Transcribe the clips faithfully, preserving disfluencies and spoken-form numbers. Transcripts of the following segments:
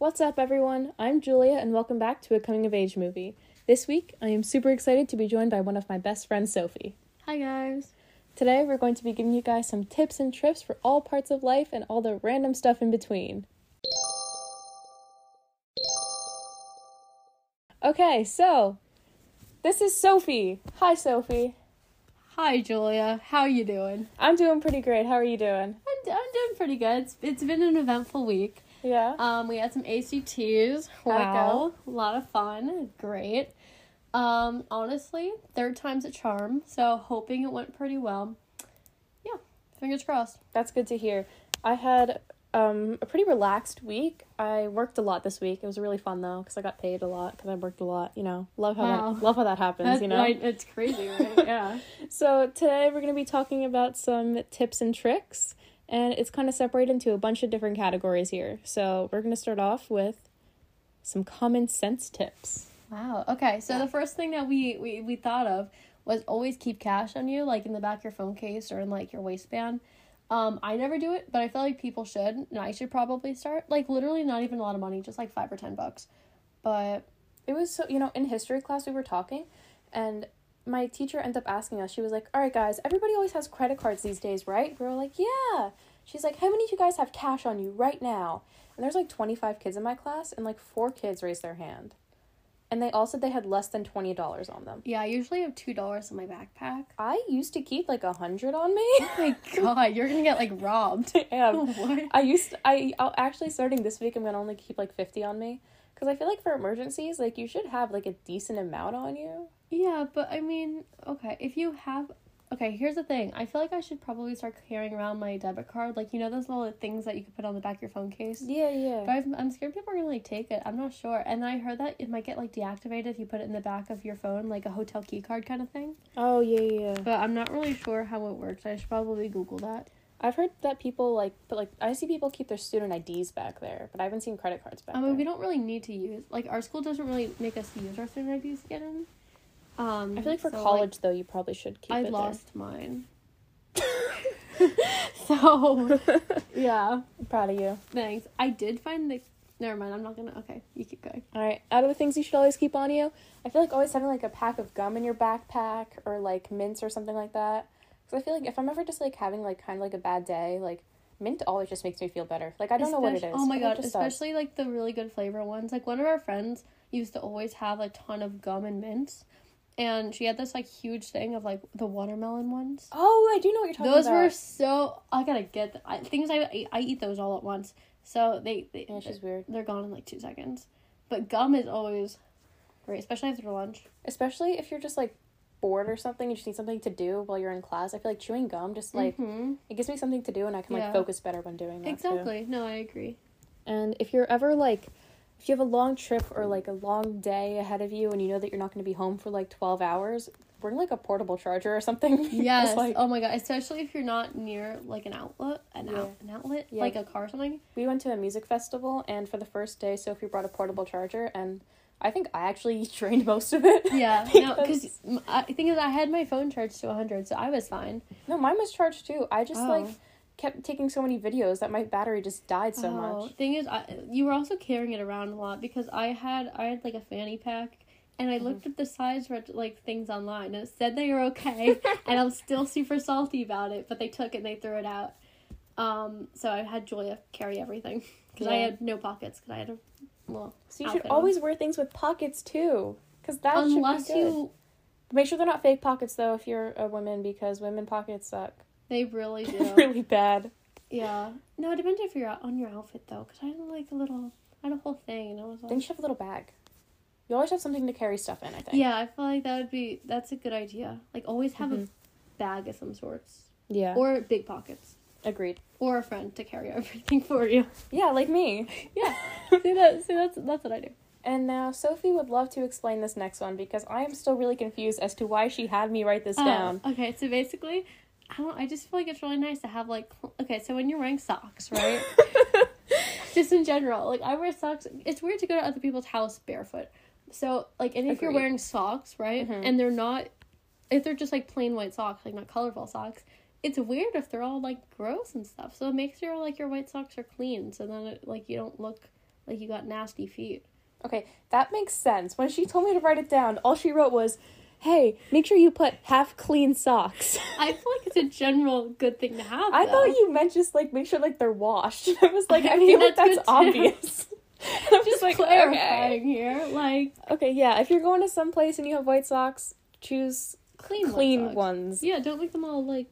What's up, everyone? I'm Julia, and welcome back to a coming-of-age movie. This week, I am super excited to be joined by one of my best friends, Sophie. Hi, guys. Today, we're going to be giving you guys some tips and trips for all parts of life and all the random stuff in between. Okay, so, this is Sophie. Hi, Sophie. Hi, Julia. How you doing? I'm doing pretty great. How are you doing? I'm, I'm doing pretty good. It's, it's been an eventful week. Yeah? Um, we had some A C Ts. How'd it Wow. A lot of fun. Great. Um, honestly, third time's a charm, so hoping it went pretty well. Yeah, fingers crossed. That's good to hear. I had um, a pretty relaxed week. I worked a lot this week. It was really fun, though, because I got paid a lot, because I worked a lot, you know. Love how Wow. that, love how that happens, That's, you know. right, it's crazy, right? Yeah. So today we're going to be talking about some tips and tricks, and it's kind of separated into a bunch of different categories here. So we're going to start off with some common sense tips. Wow. Okay, so Yeah. the first thing that we, we, we thought of was always keep cash on you, like in the back of your phone case or in like your waistband. Um, I never do it, but I feel like people should, and I should probably start. Like, literally not even a lot of money, just like five or ten bucks. But It was so, you know, in history class we were talking, and my teacher ended up asking us, she was like, all right, guys, everybody always has credit cards these days, right? We were like, yeah. She's like, how many of you guys have cash on you right now? And there's like twenty-five kids in my class, and like four kids raised their hand. And they all said they had less than twenty dollars on them. yeah, I usually have two dollars in my backpack. I used to keep like a hundred on me. Oh my god, you're gonna get like robbed. I am. What? I used to, I I'll actually starting this week I'm gonna only keep like fifty on me, because I feel like for emergencies like you should have like a decent amount on you. Yeah, but I mean, okay, if you have, okay, here's the thing. I feel like I should probably start carrying around my debit card, like, you know those little things that you could put on the back of your phone case. Yeah, yeah. But I've, I'm scared people are gonna like take it. I'm not sure. And I heard that it might get like deactivated if you put it in the back of your phone, like a hotel key card kind of thing. Oh yeah, yeah. But I'm not really sure how it works. I should probably Google that. I've heard that people like, but like I see people keep their student I Ds back there, but I haven't seen credit cards back I mean, there. we don't really need to use, like, our school doesn't really make us use our student I Ds to get in. Um, I feel like for so, college like, though, you probably should keep I it lost mine. So, yeah. I'm proud of you. Thanks. I did find the, never mind, I'm not gonna, okay, you keep going. All right. Out of the things you should always keep on you, I feel like always having like a pack of gum in your backpack or like mints or something like that. Because I feel like if I'm ever just like having like kind of like a bad day, like mint always just makes me feel better. Like I don't know what it is. Oh my but it god, just especially does. like the really good flavor ones. Like one of our friends used to always have a ton of gum and mints. And she had this like huge thing of like the watermelon ones. Oh, I do know what you're talking Those about. were so, I gotta get the, I, things I eat, I eat those all at once. So they, they Yeah, she's weird. They're gone in like two seconds. But gum is always great, especially after lunch. Especially if you're just like bored or something, you just need something to do while you're in class. I feel like chewing gum just like Mm-hmm. it gives me something to do and I can like Yeah. focus better when doing that. Exactly. Too. No, I agree. And if you're ever like if you have a long trip or like a long day ahead of you and you know that you're not going to be home for like twelve hours, bring like a portable charger or something. Yes. Like, Oh my god, especially if you're not near like an outlet, an Yeah. out, an outlet, Yeah. like a car or something. we went to a music festival and for the first day Sophie brought a portable charger and I think I actually drained most of it. Yeah, no, because I think is I had my phone charged to one hundred, so I was fine. No, mine was charged too. I just Oh. like kept taking so many videos that my battery just died so Oh, much. thing is, I, you were also carrying it around a lot because I had I had like a fanny pack, and I looked at the size for like things online, and it said they were okay, and I was still super salty about it, but they took it and they threw it out. Um, so I had Julia carry everything because I Yeah. had no pockets because I had a well. So you should outfit on. always wear things with pockets too, because that unless should be good. you, Make sure they're not fake pockets though if you're a woman, because women pockets suck. they really do. Really bad. Yeah. No, it depends if you're out- on your outfit though, because I had like a little, I had a whole thing, and it was like. Then you should have a little bag. You always have something to carry stuff in, I think. Yeah, I feel like that would be, that's a good idea. Like, always have Mhm. a bag of some sorts. Yeah. Or big pockets. Agreed. Or a friend to carry everything for you. Yeah, like me. Yeah. see, that, see, that's, that's what I do. And now Sophie would love to explain this next one, because I am still really confused as to why she had me write this Oh, down. okay, so basically, I don't, I just feel like it's really nice to have, like, cl- okay, so when you're wearing socks, right? Just in general, like, I wear socks, it's weird to go to other people's house barefoot. So, like, and if you're Agreed. wearing socks, right, Mhm. and they're not, if they're just, like, plain white socks, like, not colorful socks, it's weird if they're all, like, gross and stuff. So it makes sure, like, your white socks are clean, so then, it, like, you don't look like you got nasty feet. Okay, that makes sense. When she told me to write it down, all she wrote was, hey, make sure you put half clean socks. I feel like it's a general good thing to have, I though. thought you meant just, like, make sure, like, they're washed. I was like, I, I mean, feel like that's that's good, obvious. And I'm just like, clarifying okay. here, like Okay, yeah, if you're going to some place and you have white socks, choose clean, clean white socks. ones. Yeah, don't make them all like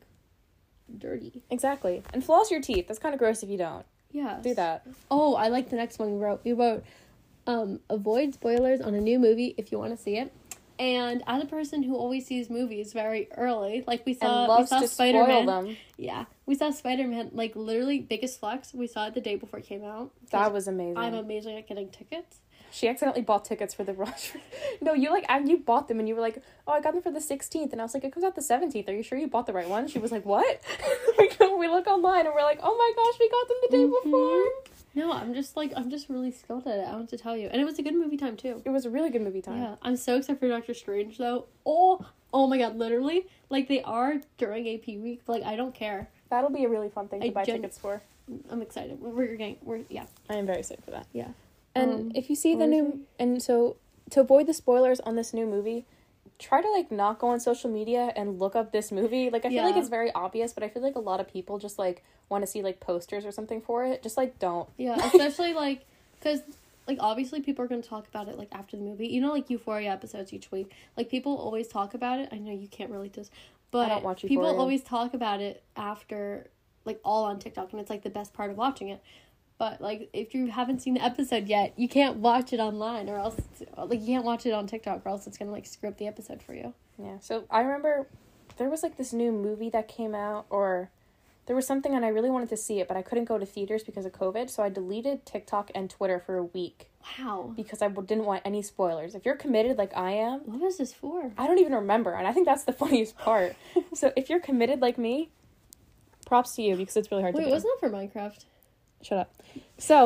dirty. Exactly. And floss your teeth. That's kind of gross if you don't. Yeah. Do that. Oh, I like the next one we wrote. We wrote, um, avoid spoilers on a new movie if you want to see it. And as a person who always sees movies very early, like we saw, And loves we saw to Spider-Man. spoil them. Yeah, we saw Spider-Man, like literally biggest flex. We saw it the day before it came out. That was amazing. I'm amazing at getting tickets. She accidentally bought tickets for the rush. No, you like and you bought them and you were like, oh, I got them for the sixteenth, and I was like, it comes out the seventeenth. Are you sure you bought the right one? She was like, what? we go, we look online and we're like, oh my gosh, we got them the day Mm-hmm. before. No, I'm just like I'm just really skilled at it. I want to tell you, and it was a good movie time too. It was a really good movie time. Yeah, I'm so excited for Doctor Strange though. Oh, oh my God, literally, like they are during A P week. But, like I don't care. That'll be a really fun thing to I buy gen- tickets for. I'm excited. We're getting. We're yeah. I am very excited for that. Yeah. And Um, if you see the what was new, and so to avoid the spoilers on this new movie, try to like not go on social media and look up this movie. Like I feel like Yeah. it's very obvious, but I feel like a lot of people just like want to see like posters or something for it. Just like don't. Yeah, especially like because like obviously people are gonna talk about it like after the movie. You know, like Euphoria episodes each week. Like people always talk about it. I know you can't relate to this, but don't watch people Euphoria. always talk about it after like all on TikTok, and it's like the best part of watching it. But, like, if you haven't seen the episode yet, you can't watch it online or else, like, you can't watch it on TikTok or else it's going to, like, screw up the episode for you. Yeah. So I remember there was like this new movie that came out, or there was something, and I really wanted to see it, but I couldn't go to theaters because of COVID. So I deleted TikTok and Twitter for a week Wow. because I w- didn't want any spoilers. If you're committed like I am, What was this for? I don't even remember, and I think that's the funniest part. So if you're committed like me, props to you because it's really hard Wait, to do. wasn't that for Minecraft? Shut up. So,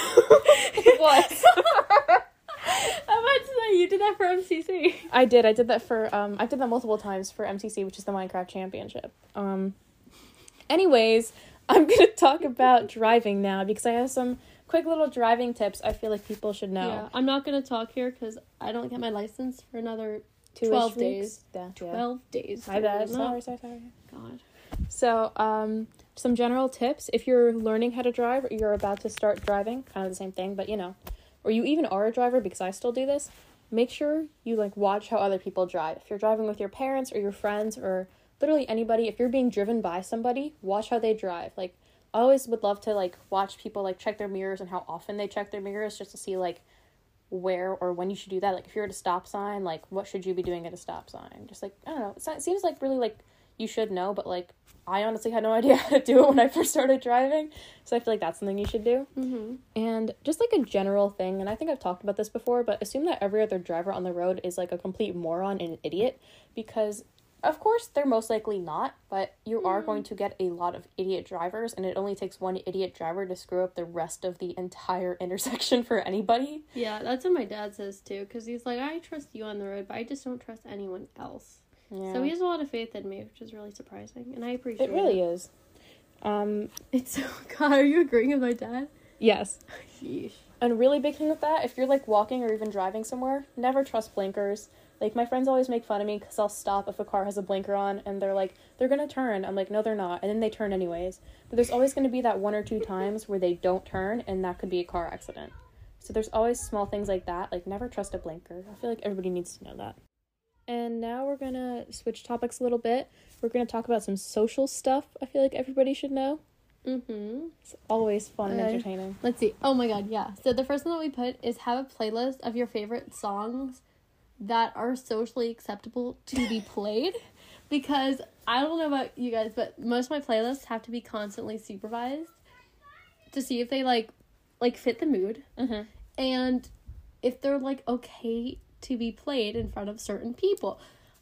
what? I'm about to say, you did that for M C C. I did. I did that for, um, I did that multiple times for M T C, which is the Minecraft Championship. Um, anyways, I'm going to talk about driving now because I have some quick little driving tips I feel like people should know. Yeah, I'm not going to talk here because I don't get my license for another Two-ish twelve weeks. days. Yeah, yeah. twelve days. My bad. No. Sorry, sorry, sorry. God. So, um, some general tips. If you're learning how to drive or you're about to start driving, kind of the same thing, but you know, or you even are a driver because I still do this, make sure you like watch how other people drive. If you're driving with your parents or your friends or literally anybody, if you're being driven by somebody, watch how they drive. Like, I always would love to like watch people like check their mirrors and how often they check their mirrors just to see like where or when you should do that. Like, if you're at a stop sign, like what should you be doing at a stop sign? Just like, I don't know. It's not, it seems like really like you should know, but like I honestly had no idea how to do it when I first started driving, so I feel like that's something you should do. Mm-hmm. And just like a general thing, and I think I've talked about this before, but assume that every other driver on the road is like a complete moron and an idiot, because of course they're most likely not, but you mm. are going to get a lot of idiot drivers, and it only takes one idiot driver to screw up the rest of the entire intersection for anybody. Yeah, that's what my dad says too, because he's like, I trust you on the road, but I just don't trust anyone else. Yeah. So he has a lot of faith in me, which is really surprising, and I appreciate it. It really is. Um, It's so, God, are you agreeing with my dad? yes. Yeesh. And a really big thing with that, if you're like walking or even driving somewhere, never trust blinkers. Like, my friends always make fun of me because I'll stop if a car has a blinker on and they're like, they're gonna turn. I'm like, no, they're not. And then they turn anyways. But there's always gonna be that one or two times where they don't turn, and that could be a car accident. So there's always small things like that. Like, never trust a blinker. I feel like everybody needs to know that. And now we're gonna switch topics a little bit. We're gonna talk about some social stuff I feel like everybody should know. Mm-hmm. It's always fun and Okay. entertaining. Let's see. Oh my God, yeah. So the first one that we put is have a playlist of your favorite songs that are socially acceptable to be played. Because I don't know about you guys, but most of my playlists have to be constantly supervised to see if they like like fit the mood. Mm-hmm. And if they're like okay to be played in front of certain people.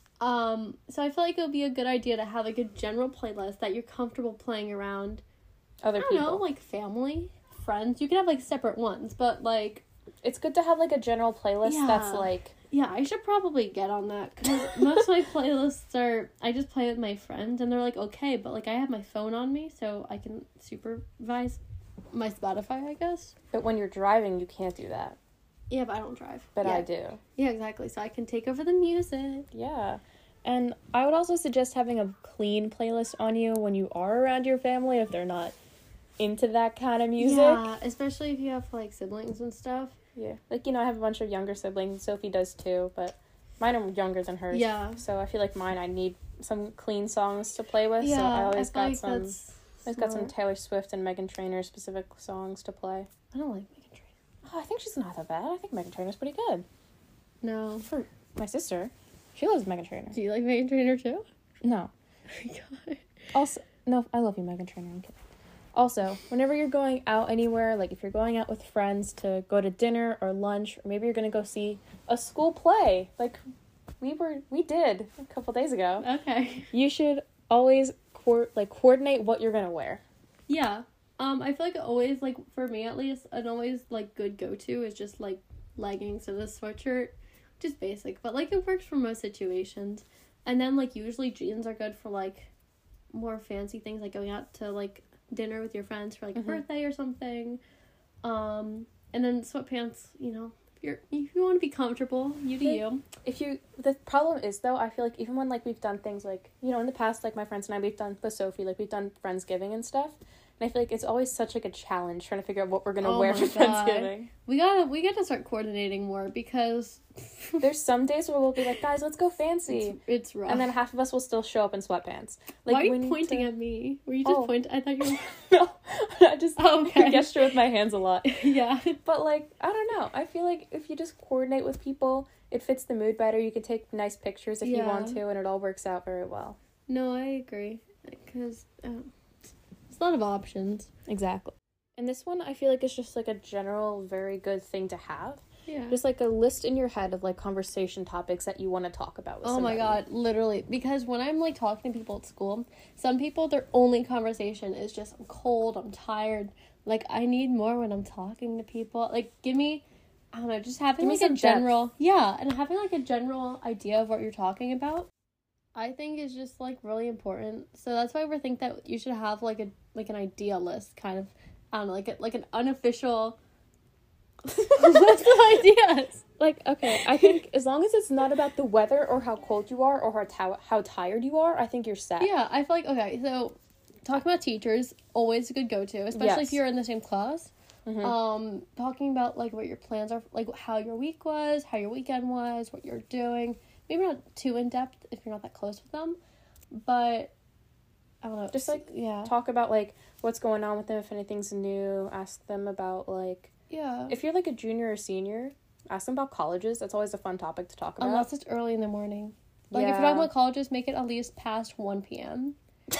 Um, so I feel like it would be a good idea to have like a general playlist that you're comfortable playing around Other I don't people. know, like family, friends. You can have like separate ones, but like It's good to have like a general playlist Yeah. that's like yeah, I should probably get on that because most of my playlists are I just play with my friends and they're like okay, but like I have my phone on me so I can supervise My Spotify, I guess. But when you're driving, you can't do that. Yeah, but I don't drive. But yeah. I do. Yeah, exactly. So I can take over the music. Yeah. And I would also suggest having a clean playlist on you when you are around your family if they're not into that kind of music. Yeah, especially if you have, like, siblings and stuff. Yeah. Like, you know, I have a bunch of younger siblings. Sophie does too, but mine are younger than hers. Yeah. So I feel like mine, I need some clean songs to play with. Yeah, so I always I got like some... that's I've got some smart. Taylor Swift and Meghan Trainor specific songs to play. I don't like Meghan Trainor. Oh, I think she's not that bad. I think Meghan Trainor's pretty good. No. For my sister, she loves Meghan Trainor. Do you like Meghan Trainor too? No. Oh my god. Also, no, I love you, Meghan Trainor. I'm kidding. Also, whenever you're going out anywhere, like if you're going out with friends to go to dinner or lunch, or maybe you're gonna go see a school play, like we were, we did a couple days ago. Okay. You should always co- like coordinate what you're gonna wear. Yeah. Um, I feel like always, like, for me at least, an always, like, good go-to is just, like, leggings and a sweatshirt. Just basic, but, like, it works for most situations. And then, like, usually jeans are good for, like, more fancy things, like going out to, like, dinner with your friends for, like, Mm-hmm. a birthday or something. Um, and then sweatpants, you know, if you're, if you want to be comfortable, you do Like, you. If you, the problem is though, I feel like even when like we've done things like, you know, in the past, like my friends and I, we've done with Sophie, like we've done Friendsgiving and stuff. And I feel like it's always such like a challenge trying to figure out what we're going to Oh wear my for God. Friendsgiving. We gotta, we gotta start coordinating more because There's some days where we'll be like, guys, let's go fancy. it's, it's rough. And then half of us will still show up in sweatpants. Like, Why are we you need pointing to... at me? Were you just Oh. pointing? I thought you were... No, I just Oh, okay. gesture with my hands a lot. yeah. But like, I don't know. I feel like if you just coordinate with people, it fits the mood better. You can take nice pictures if you Yeah. want to, and it all works out very well. No, I agree. Because um, it's a lot of options. Exactly. And this one, I feel like it's just like a general, very good thing to have. Yeah. Just like a list in your head of like conversation topics that you want to talk about with Oh my somebody. god, literally. Because when I'm like talking to people at school, some people, their only conversation is just, I'm cold, I'm tired. Like, I need more when I'm talking to people. Like, give me, I don't know, just having Give me like a some general, yeah, and having like a general idea of what you're talking about, I think is just like really important. So that's why we think that you should have like a like an idea list, kind of. I don't know, like a, like an unofficial. What's the ideas? Like, okay, I think as long as it's not about the weather or how cold you are or how, t- how tired you are, I think you're set. Yeah, I feel like, okay, so talking about teachers, always a good go-to, especially Yes. if you're in the same class. Mhm. Um, talking about, like, what your plans are, like, how your week was, how your weekend was, what you're doing. Maybe not too in-depth if you're not that close with them, but, I don't know. Just, like, yeah. Talk about, like, what's going on with them, if anything's new. Ask them about, like, Yeah. if you're, like, a junior or senior, ask them about colleges. That's always a fun topic to talk about. Unless it's early in the morning. Like, if Yeah. you're talking about colleges, make it at least past one p.m.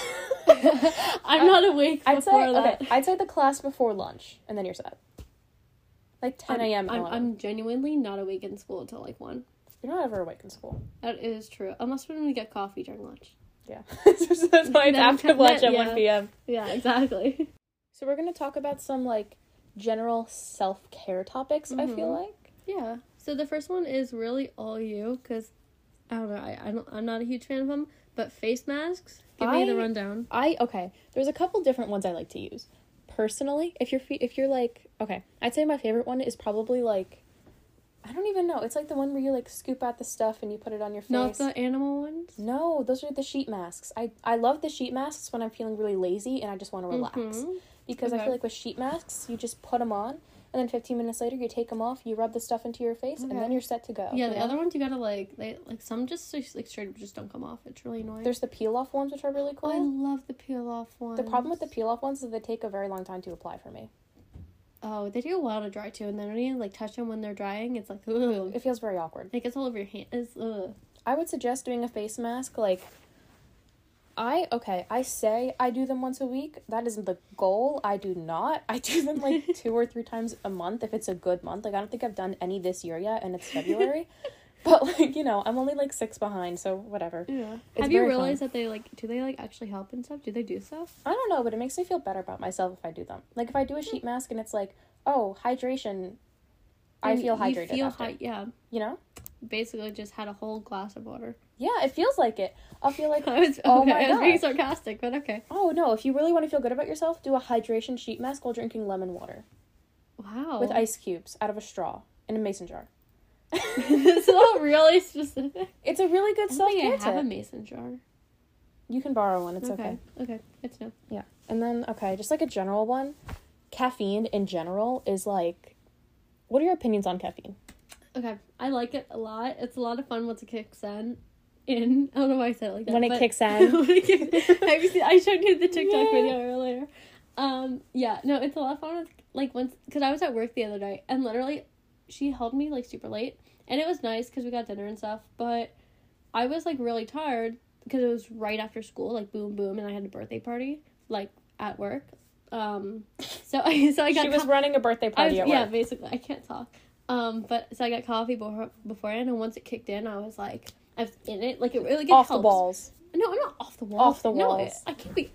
I'm not awake I'd before say, that. okay, I'd say the class before lunch, and then you're set. Like ten a.m. I'm, I'm, on. I'm genuinely not awake in school until, like, one. You're not ever awake in school. That is true. Unless when we get coffee during lunch. Yeah. So that's why it's Then after come- lunch at yeah. one p.m. Yeah, exactly. So we're going to talk about some, like, general self-care topics, I feel Mhm. like. Yeah. So the first one is really all you, because, I don't know, I, I don't, I'm not a huge fan of them, but face masks, give me the I- rundown. I, okay, there's a couple different ones I like to use. Personally, if you're, fe- if you're, like, okay, I'd say my favorite one is probably, like, I don't even know. It's, like, the one where you, like, scoop out the stuff and you put it on your face. Not the animal ones? No, those are the sheet masks. I, I love the sheet masks when I'm feeling really lazy and I just want to relax. Mhm. Because I Okay. feel like with sheet masks, you just put them on, and then fifteen minutes later, you take them off, you rub the stuff into your face, and Okay. then you're set to go. Yeah, you the know? other ones you gotta, like, they, like, some just, like, straight up just don't come off. It's really annoying. There's the peel-off ones, which are really cool. I love the peel-off ones. The problem with the peel-off ones is they take a very long time to apply for me. Oh, they take a while to dry, too, and then when you, like, touch them when they're drying, it's like, ugh. It feels very awkward. It gets all over your hands. Ugh. I would suggest doing a face mask, like, I, okay, I say I do them once a week. That isn't the goal. I do not. I do them, like, two or three times a month if it's a good month. Like, I don't think I've done any this year yet, and it's February. But, like, you know, I'm only, like, six behind, so whatever. Yeah. It's Have you very realized fun. that they, like, do they, like, actually help and stuff? Do they do stuff? I don't know, but it makes me feel better about myself if I do them. Like, if I do a sheet mask and it's like, oh, hydration, I And feel you hydrated feel after. hy- yeah. You know? Basically just had a whole glass of water. Yeah, it feels like it. I'll feel like, I was, oh okay, my I was being gosh. sarcastic, but okay. Oh, no, if you really want to feel good about yourself, do a hydration sheet mask while drinking lemon water. Wow. With ice cubes out of a straw in a mason jar. It's all really specific. It's a really good I don't think self-care I have a tip. mason jar. You can borrow one, it's okay. Okay, okay, good to know. Yeah. And then, okay, just like a general one, caffeine in general is like, what are your opinions on caffeine? Okay, I like it a lot. It's a lot of fun once it kicks in. In I don't know why I said it like that. When it but kicks in. when it kicks, have you seen, I showed you the TikTok Yeah. video earlier. Um, yeah, no, it's a lot of fun. With, like once, because I was at work the other day, and literally, she held me like super late, and it was nice because we got dinner and stuff. But I was like really tired because it was right after school, like boom boom, and I had a birthday party like at work. Um, so I so I got She was co- running a birthday I party was, at yeah, work. basically, I can't talk. Um, but so I got coffee before beforehand, and once it kicked in, I was like, I was in it, like it really like, it Off helps. the walls. No, I'm not off the walls. Off the No, walls. I, I can't be.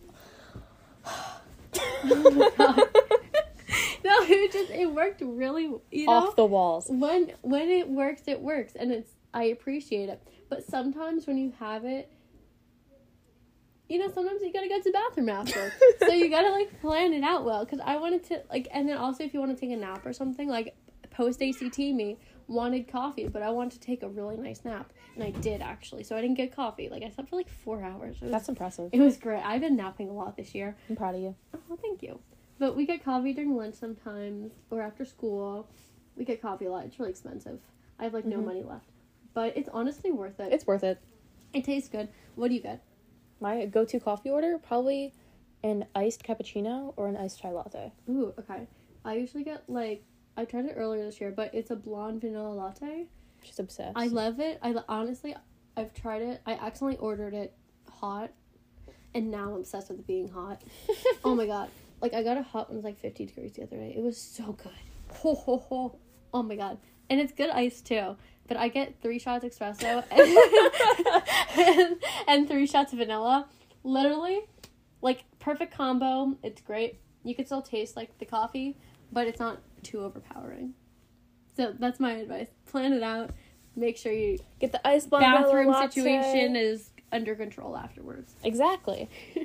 Oh my god. No, it just it worked really. You know, Off the walls. when when it works, it works, and it's I appreciate it. But sometimes when you have it, you know, sometimes you gotta go to the bathroom after. So you gotta, like, plan it out well. Because I wanted to, like, and then also if you want to take a nap or something, like, post-A C T me wanted coffee, but I wanted to take a really nice nap. And I did, actually. So I didn't get coffee. Like, I slept for, like, four hours. It was, That's impressive. it was great. I've been napping a lot this year. I'm proud of you. Oh, thank you. But we get coffee during lunch sometimes, or after school. We get coffee a lot. It's really expensive. I have, like, no Mhm. money left. But it's honestly worth it. It's worth it. It tastes good. What do you get? My go-to coffee order, probably an iced cappuccino or an iced chai latte. Ooh, okay. I usually get, like, I tried it earlier this year, but it's a blonde vanilla latte. She's obsessed. I love it. I honestly, I've tried it. I accidentally ordered it hot, and now I'm obsessed with it being hot. Oh my god. Like, I got it hot when it was, like, fifty degrees the other day. It was so good. Ho, ho, ho. Oh my god. And it's good ice, too. But I get three shots espresso and, and, and three shots of vanilla. Literally, like, perfect combo. It's great. You can still taste, like, the coffee, but it's not too overpowering. So that's my advice. Plan it out. Make sure you Get the iced blonde vanilla bathroom latte. situation is under control afterwards. Exactly.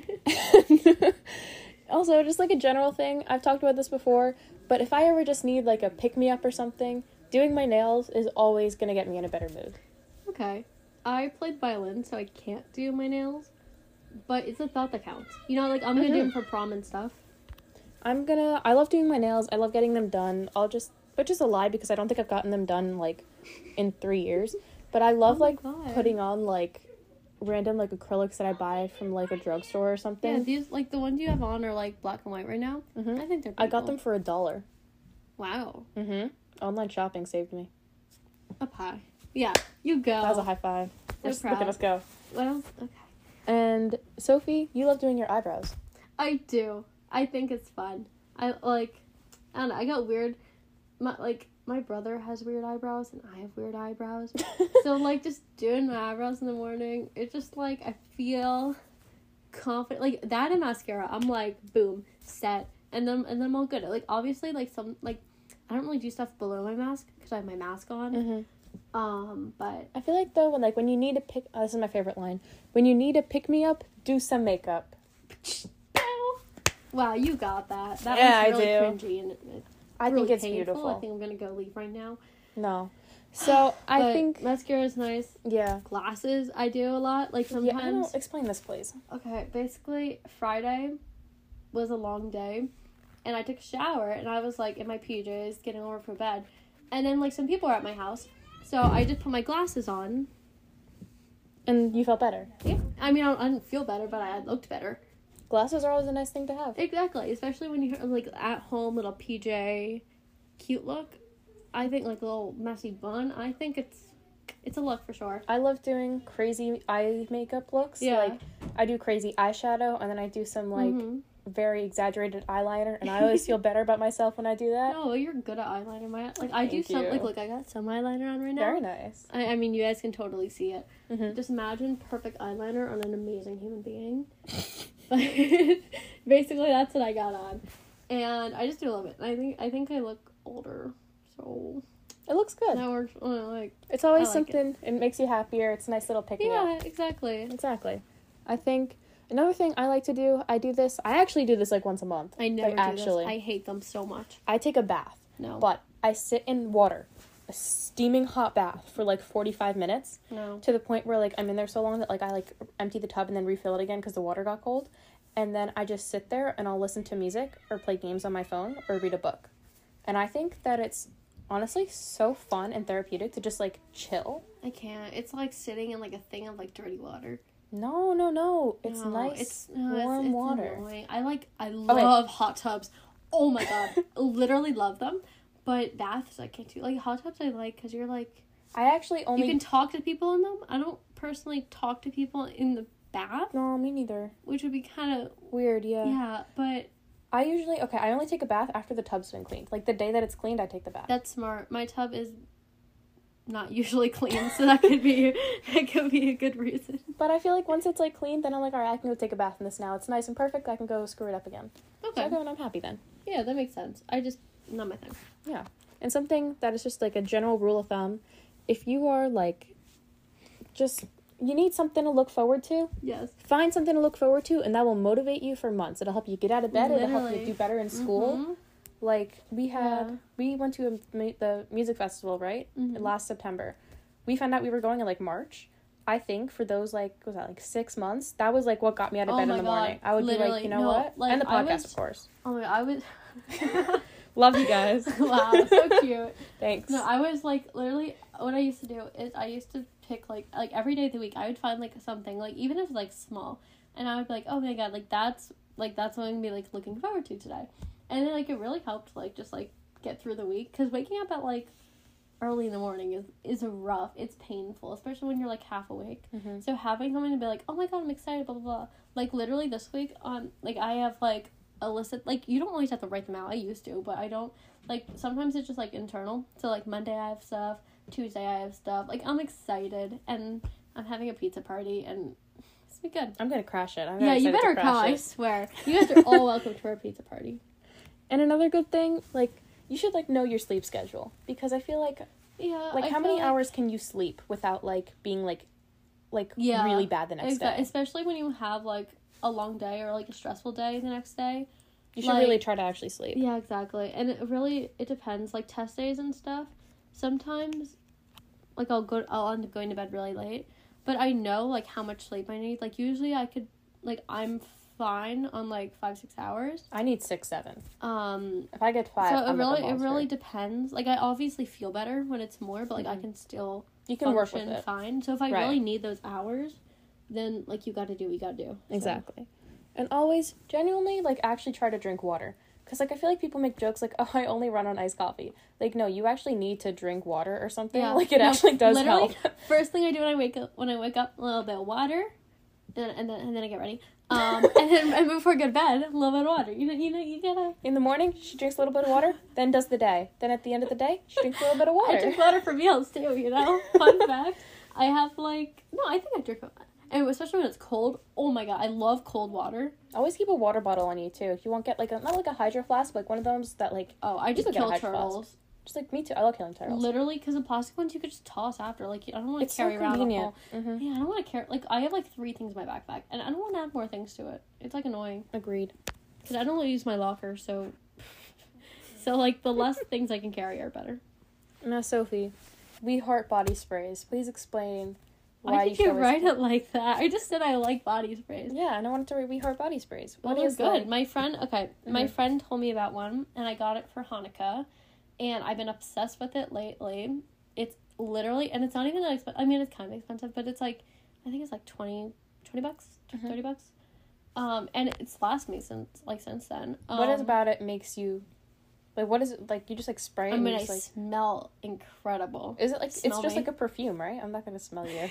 Also, just like a general thing, I've talked about this before, but if I ever just need like a pick-me-up or something, doing my nails is always going to get me in a better mood. Okay. I played violin, so I can't do my nails. But it's a thought that counts. You know, like, I'm gonna do Mhm. them for prom and stuff. I'm gonna, I love doing my nails, I love getting them done, I'll just, which is a lie because I don't think I've gotten them done like in three years, but I love Oh my like God. putting on like random like acrylics that I buy from like a drugstore or Yeah, something. these, like, the ones you have on are, like, black and white right now. Mhm. I think they're I pretty got cool. them for a dollar. Wow. Mm-hmm. Online shopping saved me. A pie. Yeah, you go. That was a high five. So Just look proud. at us go. Well, okay. And Sophie, you love doing your eyebrows. I do. I think it's fun. I, like, I don't know, I got weird, my, like, my brother has weird eyebrows, and I have weird eyebrows. So, like, just doing my eyebrows in the morning, it's just, like, I feel confident. Like, that and mascara, I'm, like, boom, set. And then, and then I'm all good. Like, obviously, like, some, like, I don't really do stuff below my mask, because I have my mask on. Mm-hmm. Um, but, I feel like though, when like when you need to pick, oh, this is my favorite line. When you need to pick me up, do some makeup. wow, you got that. That Yeah, was really I do. cringy, and it, it's I really think it's painful. beautiful. I think I'm gonna go leave right now. No, so I But think mascara is nice. yeah. Glasses, I do a lot. Like, Yeah, I sometimes. don't, explain this, please. Okay, basically, Friday was a long day, and I took a shower, and I was, like, in my P Js, getting over for bed. And then, like, some people were at my house, so I just put my glasses on. And you felt better. Yeah. I mean, I, I didn't feel better, but I looked better. Glasses are always a nice thing to have. Exactly, especially when you're, like, at home, little P J, cute look. I think, like, a little messy bun, I think it's, it's a look for sure. I love doing crazy eye makeup looks. Yeah. Like, I do crazy eyeshadow, and then I do some, like, Mhm. very exaggerated eyeliner, and I always feel better about myself when I do that. No, you're good at eyeliner. My like I do Thank some you. like look I got some eyeliner on right now. Very nice. I, I mean you guys can totally see it. Mm-hmm. Just imagine perfect eyeliner on an amazing human being. But basically that's what I got on, and I just do love it. I think I think I look older, so It looks good. That works. Well, like, It's always I like something, it. it makes you happier. It's a nice little pick me up. yeah, exactly. Exactly. I think another thing I like to do, I do this, I actually do this like once a month. I never like, do actually. this. I hate them so much. I take a bath, No. but I sit in water, a steaming hot bath for like forty-five minutes No. to the point where like I'm in there so long that like I like empty the tub and then refill it again because the water got cold. And then I just sit there and I'll listen to music or play games on my phone or read a book. And I think that it's honestly so fun and therapeutic to just like chill. I can't. It's like sitting in like a thing of like dirty water. No, no, no. It's No, nice, it's, no, warm it's, it's water. Annoying. I like, I love hot tubs. Oh my god. Literally love them. But baths I can't do. Like hot tubs I like because you're like, I actually only... you can talk to people in them. I don't personally talk to people in the bath. No, me neither. Which would be kind of... Weird, yeah. Yeah, but... I usually... Okay, I only take a bath after the tub's been cleaned. Like, the day that it's cleaned, I take the bath. That's smart. My tub is not usually clean, so that could be that could be a good reason. But I feel like once it's, like, cleaned, then I'm like, alright, I can go take a bath in this now. It's nice and perfect. I can go screw it up again. Okay. So I go and I'm happy then. Yeah, that makes sense. I just... Not my thing. Yeah. And something that is just, like, a general rule of thumb, if you are, like, just... You need something to look forward to. Yes. Find something to look forward to, and that will motivate you for months. It'll help you get out of bed. It'll help you Literally. do better in school. Mm-hmm. Like, we had... Yeah. We went to a, mu- the music festival, right? Mhm. Last September. We found out we were going in, like, March. I think for those, like, what was that, like, six months? That was, like, what got me out of Oh bed my in the God. morning. I would be like, Literally. you know No, what? like, and the I podcast, was- of course. Oh my god, I was... Love you guys. Wow, so cute. Thanks. No, I was like literally what I used to do is I used to pick like like every day of the week I would find like something like even if like small and I would be like, oh my god, like that's like that's what I'm gonna be like looking forward to today, and then like it really helped like just like get through the week because waking up at like early in the morning is is a rough, it's painful, especially when you're like half awake. Mm-hmm. So having someone to be like, oh my god, I'm excited, blah blah blah. Like literally this week on like I have like a list of, like you don't always have to write them out. I used to, but I don't. Like, sometimes it's just, like, internal. So, like, Monday I have stuff. Tuesday I have stuff. Like, I'm excited. And I'm having a pizza party. And it's be good. I'm gonna crash it. I'm Yeah, very you excited better to come. crash I it. swear. You guys are all welcome to our pizza party. And another good thing, like, you should, like, know your sleep schedule. Because I feel like, Yeah. like, I how feel many like, hours can you sleep without, like, being, like, like, Yeah, really bad the next exa- day? Especially when you have, like, a long day or, like, a stressful day the next day. You should like- really try to actually sleep. Yeah, exactly. And it really, it depends. Like, test days and stuff, sometimes, like, I'll go, I'll end up going to bed really late. But I know, like, how much sleep I need. Like, usually I could, like, I'm fine on, like, five, six hours. I need six, seven. Um, If I get five, so I'm it like a really, it monster. really depends. Like, I obviously feel better when it's more, but, like, I Mhm. can still You can work function with it. fine. So if I Right. really need those hours, then, like, you gotta do what you gotta do. So- Exactly. And always, genuinely, like, actually try to drink water. Because, like, I feel like people make jokes like, oh, I only run on iced coffee. Like, no, you actually need to drink water or something. Yeah. Like, it No, actually does literally, help. First thing I do when I wake up, when I wake up, a little bit of water, and, and then and then I get ready. Um, and then and before I go to bed, a little bit of water. You know, you know, you gotta. In the morning, she drinks a little bit of water, then does the day. Then at the end of the day, she drinks a little bit of water. I drink water for meals too. You know, fun fact. I have like no, I think I drink, and especially when it's cold. Oh my god, I love cold water. Always keep a water bottle on you, too. You won't get, like, a, not like a hydro flask, but like one of those that, like, Oh, I just People get kill a hydro flask. turtles. just like me, too. I love killing turtles. Literally, because the plastic ones you could just toss after. Like I don't want to It's so carry around a convenient. whole. Mm-hmm. Yeah, I don't want to carry. Like I have like three things in my backpack, and I don't want to add more things to it. It's like annoying. Agreed. Because I don't want to use my locker, so... So, like, the less things I can carry are better. Now, Sophie, we heart body sprays. Please explain why Why you did should you always- write it like that? I just said I like body sprays. Yeah, and I wanted to read We Heart Body Sprays. Well, What they're is good. like- My friend... Okay, my Mhm. friend told me about one, and I got it for Hanukkah, and I've been obsessed with it lately. It's literally... And it's not even that expensive. I mean, it's kind of expensive, but it's, like... I think it's, like, twenty, twenty bucks? Mhm. thirty bucks? Um, and it's lasted me since, like, since then. Um, What is about it makes you... Like, what is it? Like, you just, like, spray it I and mean, you I just, like... smell incredible. Is it, like... Smell It's just, me. like, a perfume, right? I'm not gonna smell you.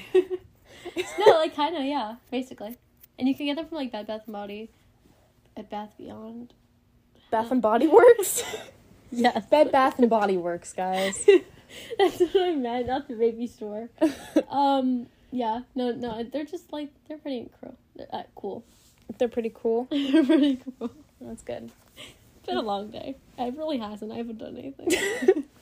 No, like kind of, yeah, basically. And you can get them from like Bed Bath and Body, Bed Bath Beyond. Bath and Body Works? Yes, Bed Bath and Body Works, guys. that's what I meant, not the baby store. Um, yeah, no, no, they're just like they're pretty cool. Uh, cool. They're pretty cool. They're pretty cool. That's good. It's been a long day. It really hasn't. I haven't done anything.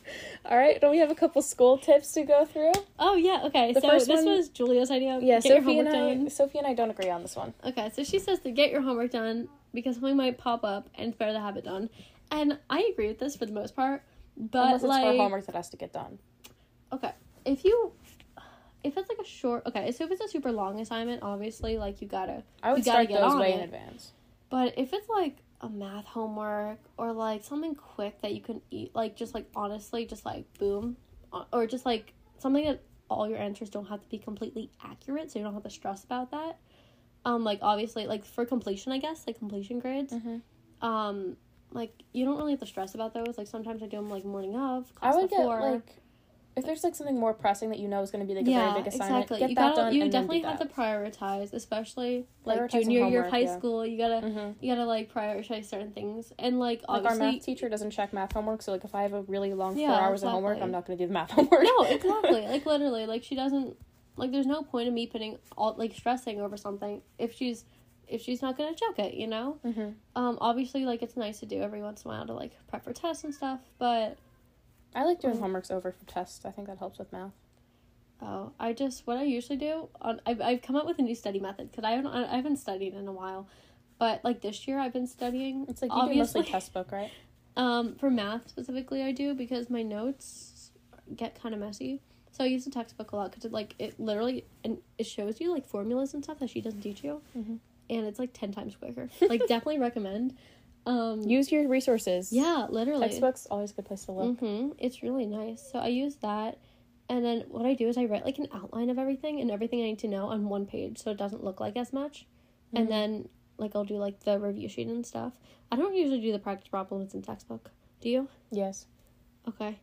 All right, don't we have a couple school tips to go through? Oh yeah, okay. The so first this one- was Julia's idea. Yeah, Get your Sophie and homework I, done. Sophie and I don't agree on this one. Okay, so she says to get your homework done because something might pop up and it's better to have it done. And I agree with this for the most part. But Unless it's like for homework that has to get done. okay, if you if it's like a short okay, so if it's a super long assignment, obviously like you gotta I would you gotta start get those on way it. in advance. But if it's like a math homework or like something quick that you can eat, like just like honestly, just like boom, uh, or just like something that all your answers don't have to be completely accurate, so you don't have to stress about that. Um, like obviously, like for completion, I guess, like completion grades. Mm-hmm. Um, like you don't really have to stress about those. Like sometimes I do them like morning of, I class would get before. like, if there's like something more pressing that you know is going to be like a yeah, very big assignment, exactly. get you that gotta, done you and definitely then do have that. to prioritize, especially like Prioritizing junior year of homework, high yeah. school. You gotta Mm-hmm. you gotta like prioritize certain things, and like Like our obviously. math teacher doesn't check math homework, so like if I have a really long Yeah, four hours of homework, exactly. I'm not going to do the math homework. No, exactly. Like literally, like she doesn't like. There's no point in me putting all like stressing over something if she's if she's not gonna check it. You know. Mm-hmm. Um. Obviously, like it's nice to do every once in a while to like prep for tests and stuff. But I like doing Mm. homeworks over for tests. I think that helps with math. oh, I just what I usually do on I've I've come up with a new study method because I haven't I haven't studied in a while, but like this year I've been studying. It's like you obviously. do mostly test book, right? Um, for math specifically, I do because my notes get kind of messy. So I use the textbook a lot because it like it literally and it shows you like formulas and stuff that she doesn't teach you, Mm-hmm. and it's like ten times quicker. Like definitely recommend. Um, Use your resources. yeah, literally. Textbooks always a good place to look. Mm-hmm. It's really nice. So I use that, and then what I do is I write like an outline of everything and everything I need to know on one page, so it doesn't look like as much. Mm-hmm. And then like I'll do like the review sheet and stuff. I don't usually do the practice problems in textbook. Do you? Yes. Okay.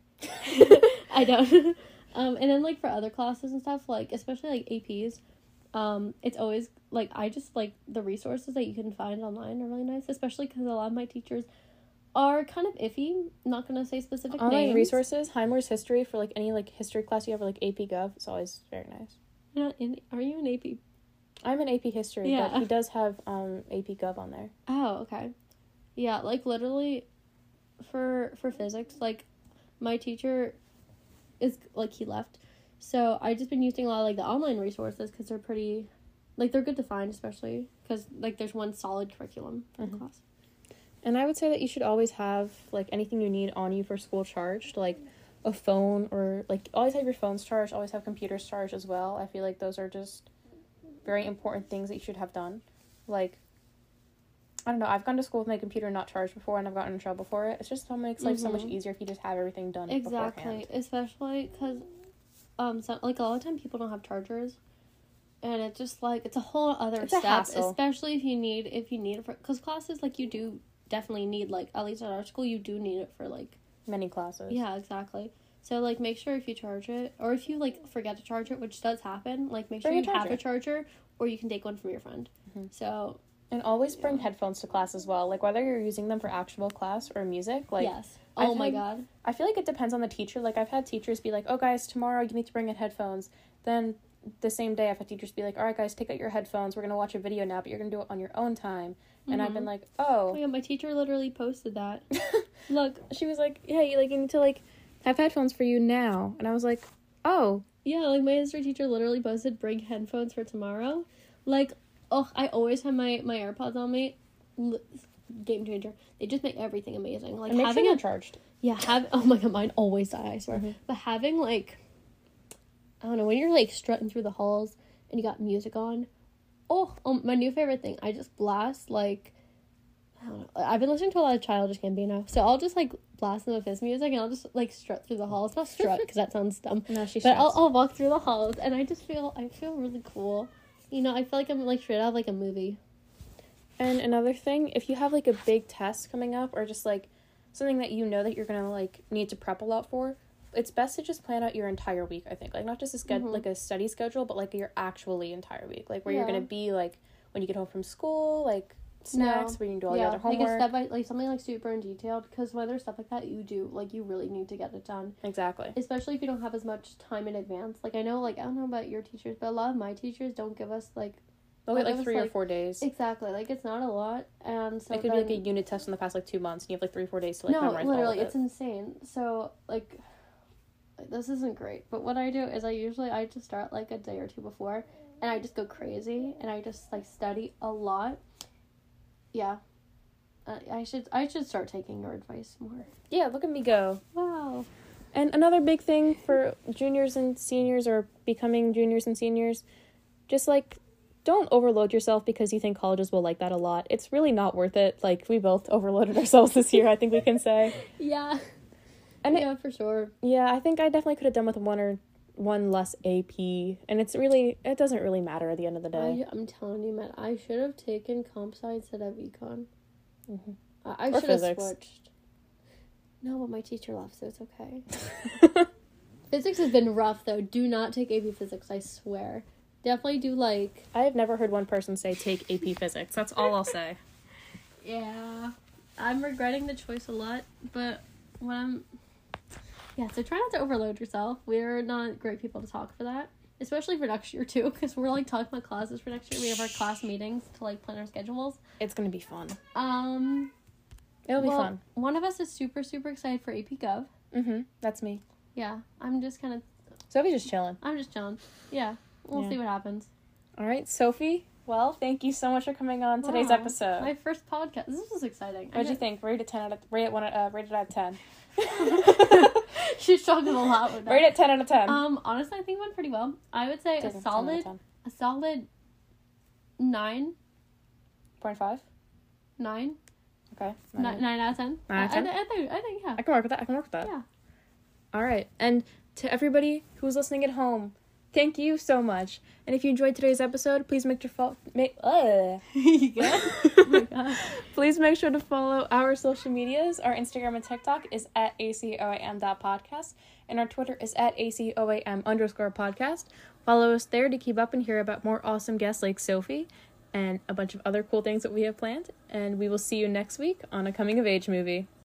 I don't. um, and then like for other classes and stuff, like especially like A Ps, um, it's always like I just like the resources that you can find online are really nice, especially because a lot of my teachers are kind of iffy. Not gonna say specific Online names. resources, Heimler's history for like any like history class you have, or like A P Gov. It's always very nice. You're not in, are you an A P? I'm in A P history, Yeah. but he does have um A P Gov on there. Oh, okay. Yeah, like literally, for for physics, like my teacher is like he left, so I just been using a lot of like the online resources because they're pretty, like they're good to find, especially because like there's one solid curriculum for Mhm. the class. And I would say that you should always have like anything you need on you for school charged, like a phone or like always have your phones charged, always have computers charged as well. I feel like those are just very important things that you should have done. Like, I don't know, I've gone to school with my computer not charged before and I've gotten in trouble for it. It's just so makes life so much Mhm. easier if you just have everything done Exactly, beforehand. especially because um some like a lot of time people don't have chargers, and it's just like it's a whole other It's a step, hassle. especially if you need if you need it for because classes like you do definitely need like at least at our school you do need it for like. Many classes. Yeah, exactly. So, like, make sure if you charge it, or if you, like, forget to charge it, which does happen, like, make sure Bring a you have charger. a charger, or you can take one from your friend. Mhm. So, And always bring Yeah. headphones to class as well. Like, whether you're using them for actual class or music, like, yes. Oh I've my had- god. I feel like it depends on the teacher. Like, I've had teachers be like, oh, guys, tomorrow you need to bring in headphones. Then the same day, I've had teachers be like, all right, guys, take out your headphones. We're going to watch a video now, but you're going to do it on your own time. And I've been Mhm. like, Oh oh. yeah, my teacher literally posted that. Look. She was like, yeah, you, like, you need to, like, have headphones for you now. And I was like, oh. Yeah, like, my history teacher literally posted, bring headphones for tomorrow. Like, oh, I always have my, my AirPods on me. L- game changer. They just make everything amazing. Like, And make sure having they're a charged. Yeah, have oh my god, mine always die, I swear. Mhm. But having like I don't know, when you're like strutting through the halls and you got music on, oh, um, my new favorite thing, I just blast like I don't know. I've been listening to a lot of Childish Gambino, so I'll just like blast them with his music and I'll just like strut through the halls. Not strut because that sounds dumb, No, she but I'll struts. I'll walk through the halls and I just feel I feel really cool. You know, I feel like I'm like straight out of like a movie. And another thing, if you have, like, a big test coming up or just, like, something that you know that you're going to, like, need to prep a lot for, it's best to just plan out your entire week, I think. Like, not just a sched- Mhm. like a study schedule, but, like, your actually entire week. Like, where you're Yeah. going to be, like, when you get home from school, like, snacks, No. where you can do all yeah, your other like homework. a step by like something like super in detailed because when there's stuff like that you do like you really need to get it done. Exactly. Especially if you don't have as much time in advance. Like, I know, like, I don't know about your teachers, but a lot of my teachers don't give us, like... They'll get, Like, it like, was, three or like- four days. Exactly. Like, it's not a lot, and so It could then, be, like, a unit test in the past, like, two months, and you have, like, three or four days to, like, no, memorize all literally, of it. it's insane. So, like, this isn't great, but what I do is I usually, I just start, like, a day or two before, and I just go crazy, and I just, like, study a lot. Yeah. Uh, I should, I should start taking your advice more. Yeah, look at me go. Wow. And another big thing for juniors and seniors, or becoming juniors and seniors, just, like, don't overload yourself because you think colleges will like that a lot. It's really not worth it. Like, we both overloaded ourselves this year, I think we can say. Yeah. And yeah, it, for sure. Yeah, I think I definitely could have done with one or one less A P. And it's really, it doesn't really matter at the end of the day. I, I'm telling you, Matt, I should have taken comp sci instead of econ. Mm-hmm. I, I Or should have physics. switched. No, but my teacher left, so it's okay. Physics has been rough, though. Do not take A P physics, I swear. Definitely do, like... I have never heard one person say, take A P physics. That's all I'll say. Yeah. I'm regretting the choice a lot, but when I'm... Yeah, so try not to overload yourself. We're not great people to talk for that. Especially for next year, too, because we're, like, talking about classes for next year. We have our class meetings to, like, plan our schedules. It's gonna be fun. Um... It'll well, be fun. One of us is super, super excited for A P Gov. Mm-hmm. That's me. Yeah, I'm just kind of... Sophie's just chilling. I'm just chilling. Yeah, we'll Yeah. see what happens. All right, Sophie. Well, thank you so much for coming on today's Wow, episode. My first podcast. This was exciting. What'd you think? Rate it ten out of rate it one uh, rate it out of ten. She struggled a lot with that. Rate it ten out of ten. Um, honestly, I think it went pretty well. I would say a solid, a solid nine. Point five. Nine. Okay. Nine, nine out of ten. Nine out of ten? I, I, I think. I think. Yeah. I can work with that. I can work with that. Yeah. All right, and to everybody who's listening at home, thank you so much. And if you enjoyed today's episode, please make your fo- make uh. You good? Oh my god. Please make sure to follow our social medias. Our Instagram and TikTok is at A C O A M dot podcast, and our Twitter is at A C O A M underscore podcast. Follow us there to keep up and hear about more awesome guests like Sophie and a bunch of other cool things that we have planned. And we will see you next week on a coming of age movie.